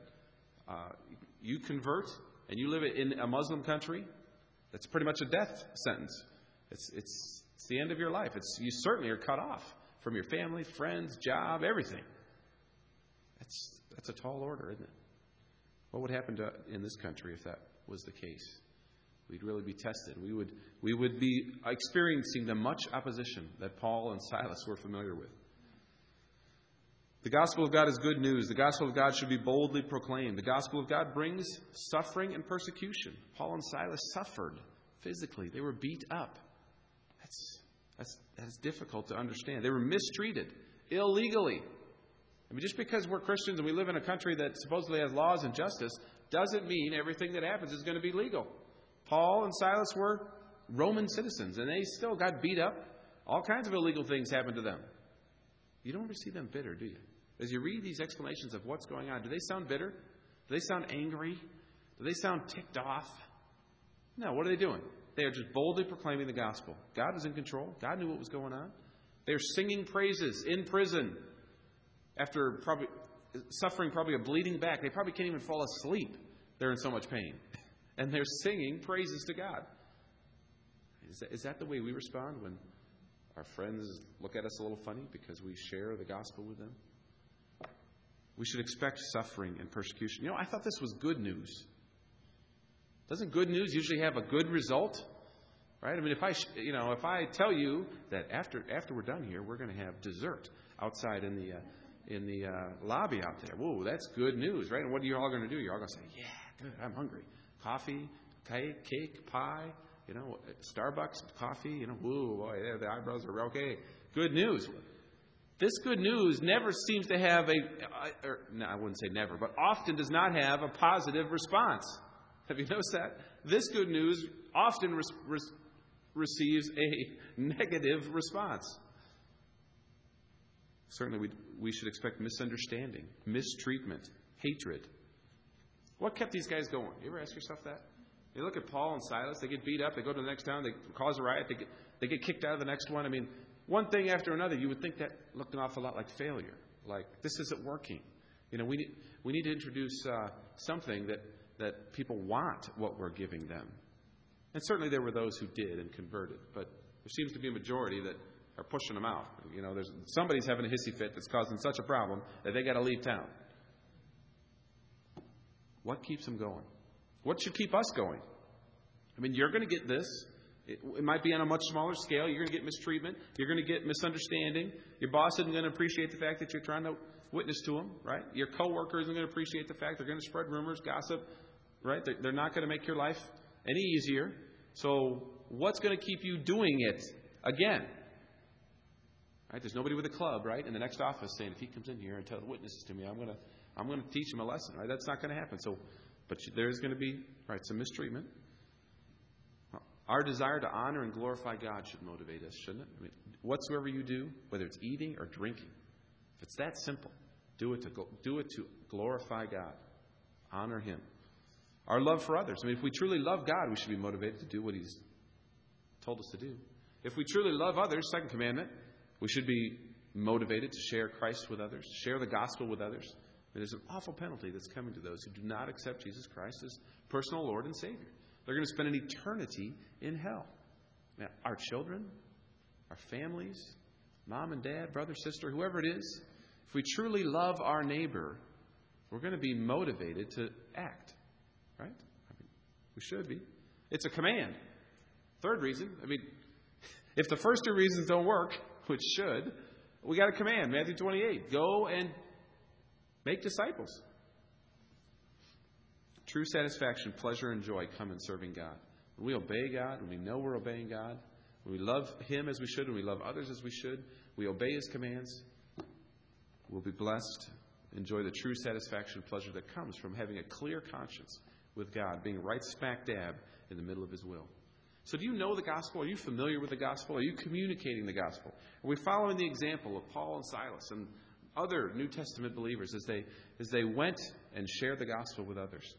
You convert and you live in a Muslim country, that's pretty much a death sentence. It's the end of your life. You certainly are cut off from your family, friends, job, everything. That's a tall order, isn't it? What would happen in this country if that was the case? We'd really be tested. We would be experiencing the much opposition that Paul and Silas were familiar with. The gospel of God is good news. The gospel of God should be boldly proclaimed. The gospel of God brings suffering and persecution. Paul and Silas suffered physically. They were beat up. That's difficult to understand. They were mistreated illegally. I mean, just because we're Christians and we live in a country that supposedly has laws and justice doesn't mean everything that happens is going to be legal. Paul and Silas were Roman citizens, and they still got beat up. All kinds of illegal things happened to them. You don't ever see them bitter, do you? As you read these explanations of what's going on, do they sound bitter? Do they sound angry? Do they sound ticked off? No, what are they doing? They are just boldly proclaiming the gospel. God was in control. God knew what was going on. They are singing praises in prison after suffering a bleeding back. They probably can't even fall asleep. They're in so much pain. And they're singing praises to God. Is that the way we respond when our friends look at us a little funny because we share the gospel with them? We should expect suffering and persecution. I thought this was good news. Doesn't good news usually have a good result? Right? I mean, if I tell you that after we're done here, we're going to have dessert outside in the lobby out there. Whoa, that's good news, right? And what are you all going to do? You're all going to say, yeah, good, I'm hungry. Coffee, cake, pie, Starbucks, coffee, whoa, boy, the eyebrows are okay. Good news. This good news never seems to have I wouldn't say never, but often does not have a positive response. Have you noticed that? This good news often receives a negative response. Certainly we should expect misunderstanding, mistreatment, hatred. What kept these guys going? You ever ask yourself that? You look at Paul and Silas, they get beat up, they go to the next town, they cause a riot, they get kicked out of the next one. I mean, one thing after another, you would think that looked an awful lot like failure. Like, this isn't working. We need to introduce something that people want what we're giving them. And certainly there were those who did and converted, but there seems to be a majority that are pushing them out. Somebody's having a hissy fit that's causing such a problem that they got to leave town. What keeps them going? What should keep us going? You're going to get this. It might be on a much smaller scale. You're going to get mistreatment. You're going to get misunderstanding. Your boss isn't going to appreciate the fact that you're trying to witness to them, right? Your coworker isn't going to appreciate the fact they're going to spread rumors, gossip, right? They're not going to make your life any easier. So what's going to keep you doing it again? Right? There's nobody with a club, right, in the next office saying, if he comes in here and tells witnesses to me, I'm going to teach him a lesson, right? That's not going to happen. But there's going to be, right, some mistreatment. Our desire to honor and glorify God should motivate us, shouldn't it? Whatsoever you do, whether it's eating or drinking, if it's that simple, do it to glorify God, honor Him. Our love for others. If we truly love God, we should be motivated to do what He's told us to do. If we truly love others, second commandment, we should be motivated to share Christ with others, share the gospel with others. There's an awful penalty that's coming to those who do not accept Jesus Christ as personal Lord and Savior. They're going to spend an eternity in hell. Now, our children, our families, mom and dad, brother, sister, whoever it is, if we truly love our neighbor, we're going to be motivated to act. Right? We should be. It's a command. Third reason, if the first two reasons don't work, which should, we got a command, Matthew 28. Go and make disciples. True satisfaction, pleasure, and joy come in serving God. When we obey God, when we know we're obeying God, when we love Him as we should, when we love others as we should, we obey His commands, we'll be blessed, enjoy the true satisfaction and pleasure that comes from having a clear conscience with God, being right smack dab in the middle of His will. So do you know the gospel? Are you familiar with the gospel? Are you communicating the gospel? Are we following the example of Paul and Silas and other New Testament believers as they went and shared the gospel with others?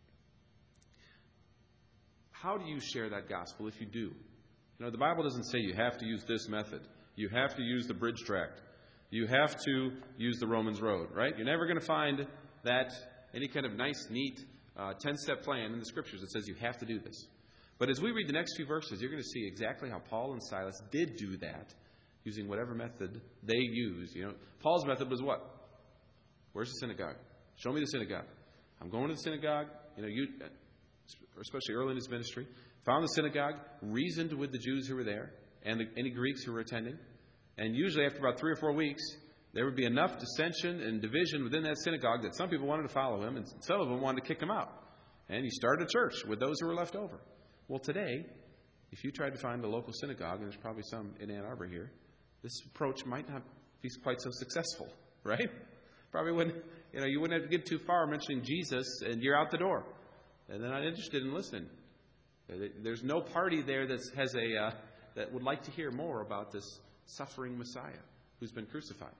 How do you share that gospel if you do? The Bible doesn't say you have to use this method. You have to use the bridge tract. You have to use the Romans road, right? You're never going to find that any kind of nice, neat 10-step plan in the Scriptures that says you have to do this. But as we read the next few verses, you're going to see exactly how Paul and Silas did do that using whatever method they used. Paul's method was what? Where's the synagogue? Show me the synagogue. I'm going to the synagogue. Especially early in his ministry, found the synagogue, reasoned with the Jews who were there and any Greeks who were attending. And usually after about 3 or 4 weeks, there would be enough dissension and division within that synagogue that some people wanted to follow him and some of them wanted to kick him out. And he started a church with those who were left over. Well, today, if you tried to find a local synagogue, and there's probably some in Ann Arbor here, this approach might not be quite so successful, right? Probably wouldn't, you wouldn't have to get too far mentioning Jesus and you're out the door. And they're not interested in listening. There's no party there that would like to hear more about this suffering Messiah who's been crucified.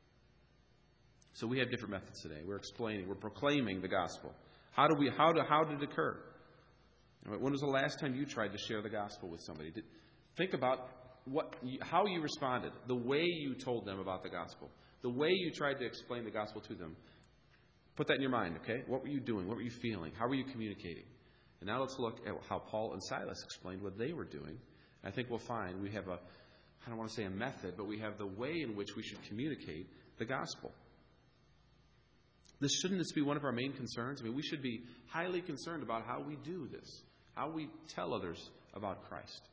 So we have different methods today. We're proclaiming the gospel. How did it occur? When was the last time you tried to share the gospel with somebody? Think about how you responded, the way you told them about the gospel, the way you tried to explain the gospel to them. Put that in your mind, okay? What were you doing? What were you feeling? How were you communicating? And now let's look at how Paul and Silas explained what they were doing. I think we'll find we have I don't want to say a method, but we have the way in which we should communicate the gospel. Shouldn't this be one of our main concerns? We should be highly concerned about how we do this, how we tell others about Christ.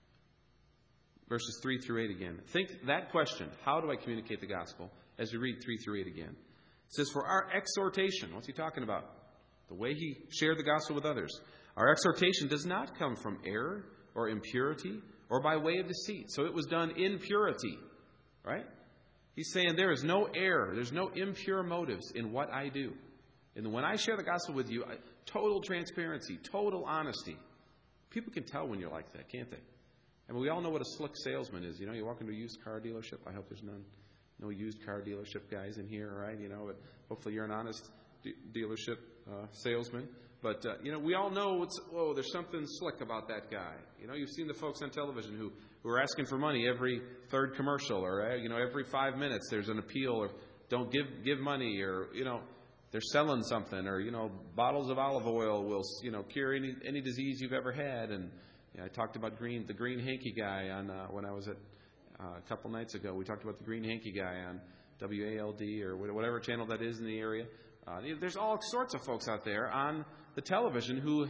Verses 3 through 8 again. Think that question, how do I communicate the gospel, as we read 3 through 8 again. It says, for our exhortation, what's he talking about? The way he shared the gospel with others. Our exhortation does not come from error or impurity or by way of deceit. So it was done in purity, right? He's saying there is no error, there's no impure motives in what I do. And when I share the gospel with you, total transparency, total honesty. People can tell when you're like that, can't they? We all know what a slick salesman is. You walk into a used car dealership. I hope there's no used car dealership guys in here, right? But hopefully you're an honest dealership salesman. But, we all know there's something slick about that guy. You've seen the folks on television who are asking for money every third commercial or, every 5 minutes there's an appeal or don't give money or, they're selling something or, bottles of olive oil will, cure any disease you've ever had. And I talked about the green hanky guy on when I was at A couple nights ago, we talked about the green hanky guy on WALD or whatever channel that is in the area. There's all sorts of folks out there on the television who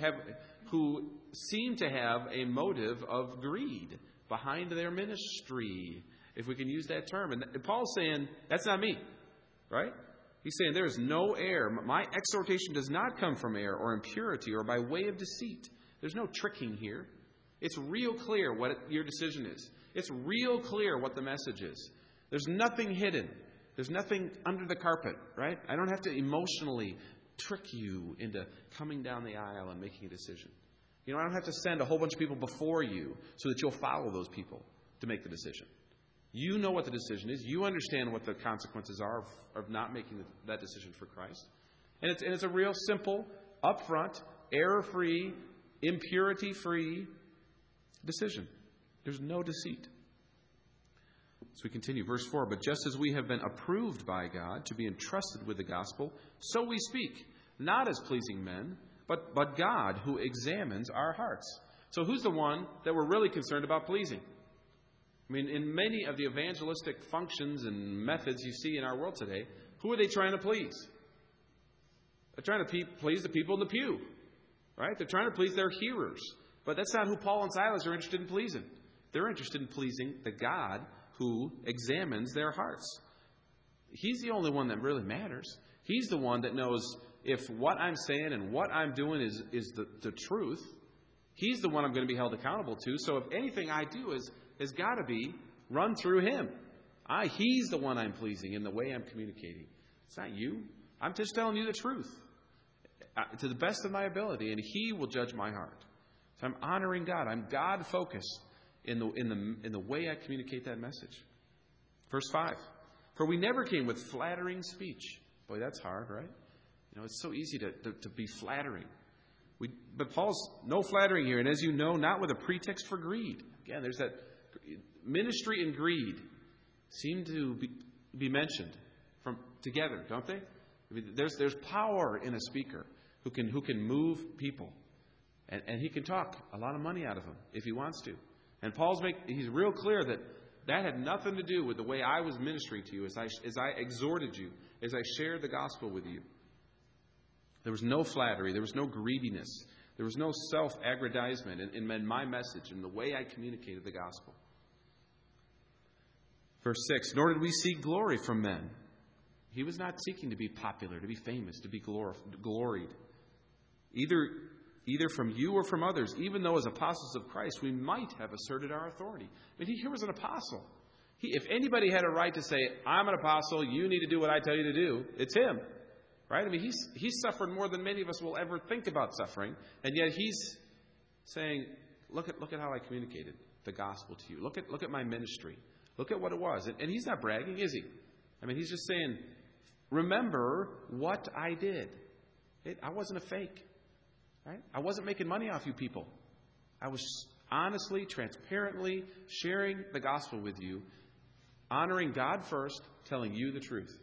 seem to have a motive of greed behind their ministry, if we can use that term. And Paul's saying, that's not me, right? He's saying there is no error. My exhortation does not come from error or impurity or by way of deceit. There's no tricking here. It's real clear what your decision is. It's real clear what the message is. There's nothing hidden. There's nothing under the carpet, right? I don't have to emotionally trick you into coming down the aisle and making a decision. I don't have to send a whole bunch of people before you so that you'll follow those people to make the decision. You know what the decision is. You understand what the consequences are of not making that decision for Christ. And it's a real simple, upfront, error-free, impurity-free decision. There's no deceit. So we continue, verse 4, but just as we have been approved by God to be entrusted with the gospel, so we speak, not as pleasing men, but God who examines our hearts. So who's the one that we're really concerned about pleasing? I mean, in many of the evangelistic functions and methods you see in our world today, who are they trying to please? They're trying to please the people in the pew, right? They're trying to please their hearers. But that's not who Paul and Silas are interested in pleasing. They're interested in pleasing the God who examines their hearts. He's the only one that really matters. He's the one that knows if what I'm saying and what I'm doing is the truth. He's the one I'm going to be held accountable to. So if anything I do has got to be run through him. He's the one I'm pleasing in the way I'm communicating. It's not you. I'm just telling you the truth to the best of my ability, and he will judge my heart. So I'm honoring God. I'm God-focused in the way I communicate that message. Verse 5. For we never came with flattering speech. Boy, that's hard, right? It's so easy to be flattering. But Paul's no flattering here. And as you know, not with a pretext for greed. Again, there's that ministry and greed seem to be mentioned together, don't they? I mean, there's power in a speaker who can move people. And he can talk a lot of money out of them if he wants to. And he's real clear that had nothing to do with the way I was ministering to you as I exhorted you, as I shared the gospel with you. There was no flattery. There was no greediness. There was no self-aggrandizement in my message and the way I communicated the gospel. Verse 6, nor did we seek glory from men. He was not seeking to be popular, to be famous, to be gloried. Either from you or from others, even though as apostles of Christ we might have asserted our authority. I mean, he was an apostle. If anybody had a right to say, I'm an apostle, you need to do what I tell you to do, it's him. Right? I mean, he's suffered more than many of us will ever think about suffering, and yet he's saying, look at how I communicated the gospel to you. Look at my ministry. Look at what it was. And he's not bragging, is he? I mean, he's just saying, remember what I did. I wasn't a fake. Right? I wasn't making money off you people. I was honestly, transparently sharing the gospel with you, honoring God first, telling you the truth.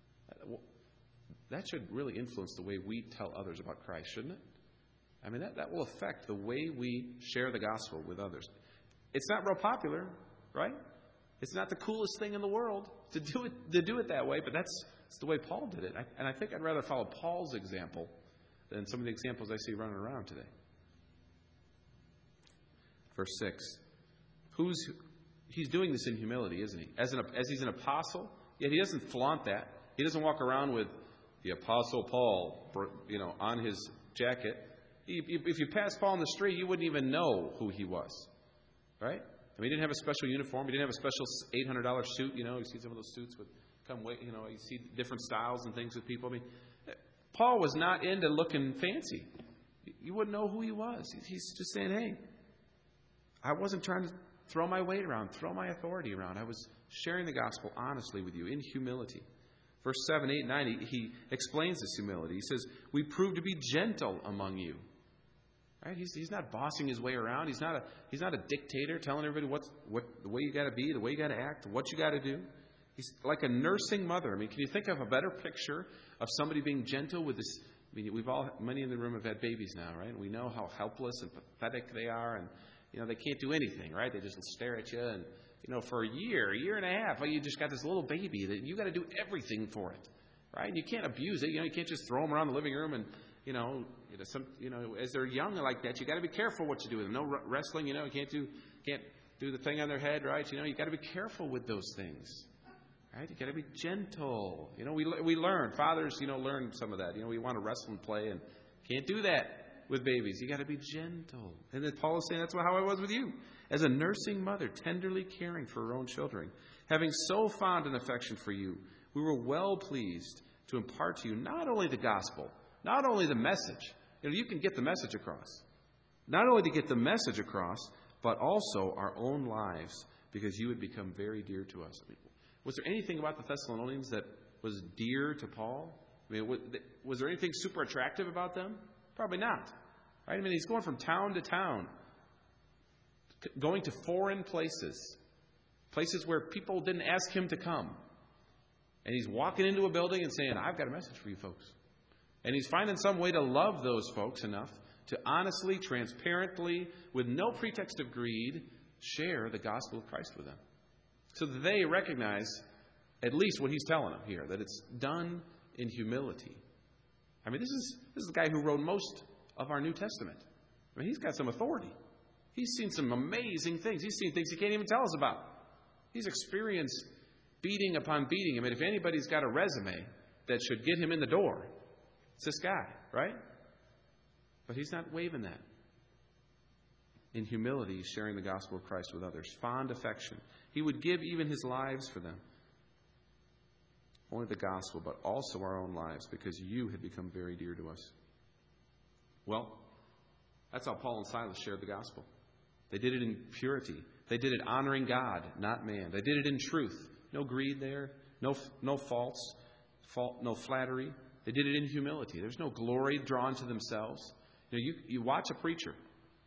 That should really influence the way we tell others about Christ, shouldn't it? I mean, that will affect the way we share the gospel with others. It's not real popular, right? It's not the coolest thing in the world to do it that way, but that's the way Paul did it. And I think I'd rather follow Paul's example than some of the examples I see running around today. Verse 6. He's doing this in humility, isn't he? As he's an apostle, yet he doesn't flaunt that. He doesn't walk around with the Apostle Paul, on his jacket. If you passed Paul in the street, you wouldn't even know who he was, right? I mean, he didn't have a special uniform. He didn't have a special $800 suit. You see some of those suits with you see different styles and things with people. I mean, Paul was not into looking fancy. You wouldn't know who he was. He's just saying, hey, I wasn't trying to throw my weight around, throw my authority around. I was sharing the gospel honestly with you in humility. Verse 7, 8, 9, he explains this humility. He says, we prove to be gentle among you. Right? He's not bossing his way around. He's not a dictator telling everybody what the way you got to be, the way you got to act, what you got to do. He's like a nursing mother. I mean, can you think of a better picture of somebody being gentle with this? I mean, many in the room have had babies now, right? And we know how helpless and pathetic they are, and they can't do anything, right? They just stare at you and for a year and a half. You just got this little baby that you got to do everything for it, right? And you can't abuse it. You can't just throw them around the living room and, as they're young like that, you got to be careful what you do with them. No wrestling, you can't do the thing on their head, right? You got to be careful with those things, right? You got to be gentle. We learn, fathers, learn some of that. We want to wrestle and play, and can't do that with babies. You got to be gentle. And then Paul is saying that's how I was with you. As a nursing mother, tenderly caring for her own children, having so fond an affection for you, we were well pleased to impart to you not only the gospel, not only the message. You can get the message across. Not only to get the message across, but also our own lives, because you had become very dear to us. Was there anything about the Thessalonians that was dear to Paul? Was there anything super attractive about them? Probably not. Right? He's going from town to town, going to foreign places where people didn't ask him to come. And he's walking into a building and saying, I've got a message for you folks. And he's finding some way to love those folks enough to honestly, transparently, with no pretext of greed, share the gospel of Christ with them. So that they recognize at least what he's telling them here, that it's done in humility. This is the guy who wrote most of our New Testament. He's got some authority. He's seen some amazing things. He's seen things he can't even tell us about. He's experienced beating upon beating. If anybody's got a resume that should get him in the door, it's this guy, right? But he's not waving that. In humility, he's sharing the gospel of Christ with others. Fond affection. He would give even his lives for them. Only the gospel, but also our own lives, because you had become very dear to us. Well, that's how Paul and Silas shared the gospel. They did it in purity. They did it honoring God, not man. They did it in truth. No greed there. No flattery. They did it in humility. There's no glory drawn to themselves. You watch a preacher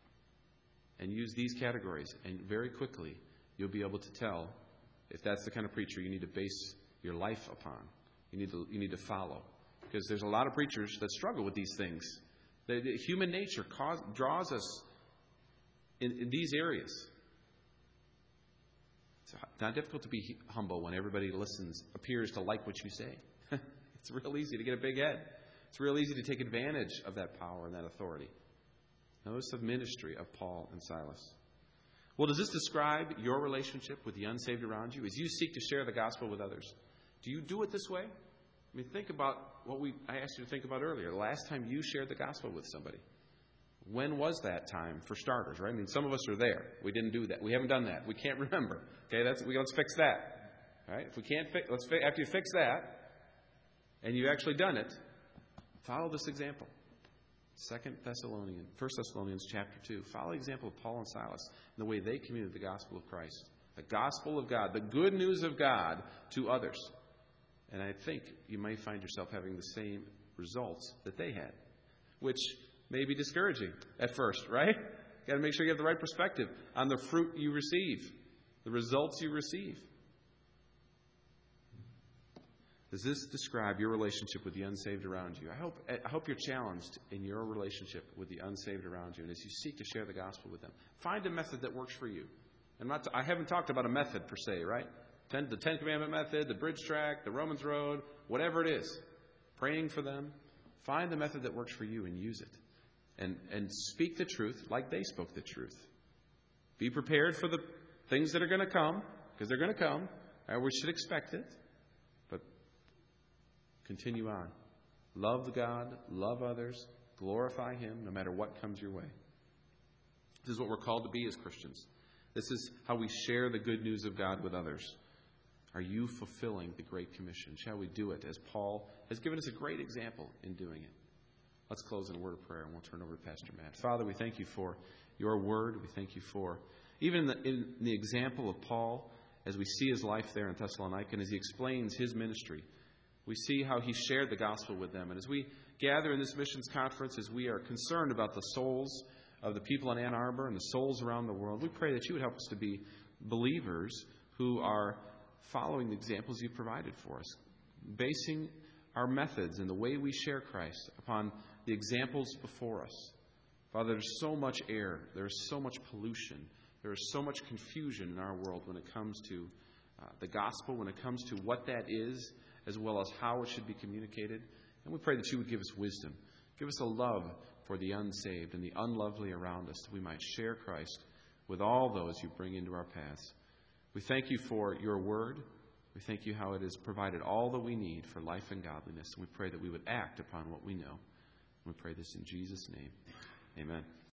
and use these categories, and very quickly you'll be able to tell if that's the kind of preacher you need to base your life upon. You need to follow. Because there's a lot of preachers that struggle with these things. The human nature draws us in these areas. It's not difficult to be humble when everybody appears to like what you say. It's real easy to get a big head. It's real easy to take advantage of that power and that authority. Notice the ministry of Paul and Silas. Well, does this describe your relationship with the unsaved around you? As you seek to share the gospel with others, do you do it this way? Think about what I asked you to think about earlier. The last time you shared the gospel with somebody. When was that time, for starters, right? Some of us are there. We didn't do that. We haven't done that. We can't remember. Okay, let's fix that. All right? If we can't after you fix that, and you've actually done it, follow this example. 1 Thessalonians chapter 2. Follow the example of Paul and Silas and the way they communicated the gospel of Christ. The gospel of God, the good news of God to others. And I think you may find yourself having the same results that they had, which may be discouraging at first, right? You've got to make sure you have the right perspective on the fruit you receive, the results you receive. Does this describe your relationship with the unsaved around you? I hope you're challenged in your relationship with the unsaved around you, and as you seek to share the gospel with them, find a method that works for you. I haven't talked about a method per se, right? The Ten Commandment method, the bridge track, the Romans road, whatever it is. Praying for them. Find the method that works for you and use it. And speak the truth like they spoke the truth. Be prepared for the things that are going to come, because they're going to come. We should expect it. But continue on. Love God, love others, glorify Him no matter what comes your way. This is what we're called to be as Christians. This is how we share the good news of God with others. Are you fulfilling the Great Commission? Shall we do it as Paul has given us a great example in doing it? Let's close in a word of prayer and we'll turn over to Pastor Matt. Father, we thank you for your word. We thank you for, even in the example of Paul, as we see his life there in Thessalonica and as he explains his ministry, we see how he shared the gospel with them. And as we gather in this missions conference, as we are concerned about the souls of the people in Ann Arbor and the souls around the world, we pray that you would help us to be believers who are following the examples you've provided for us, basing our methods and the way we share Christ upon the examples before us. Father, there's so much error, there's so much pollution, There is so much confusion in our world when it comes to the gospel, when it comes to what that is, as well as how it should be communicated. And we pray that you would give us wisdom. Give us a love for the unsaved and the unlovely around us, that we might share Christ with all those you bring into our paths. We thank you for your word. We thank you how it has provided all that we need for life and godliness. And we pray that we would act upon what we know. We pray this in Jesus' name. Amen.